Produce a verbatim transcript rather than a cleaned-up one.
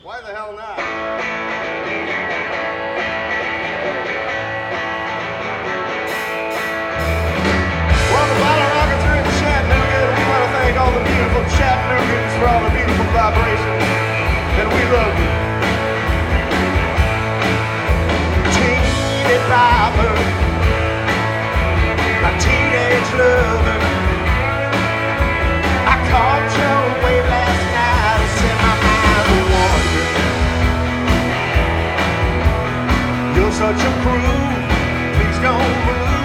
Why the hell not? Well, the Bottle Rockets are in Chattanooga, and we want to thank all the beautiful Chattanoogans for all the beautiful vibrations, and we love you. Teeny Bopper, my teenage lover, I caught your way last night and set my mind to wonder. You're such a prude, please don't move.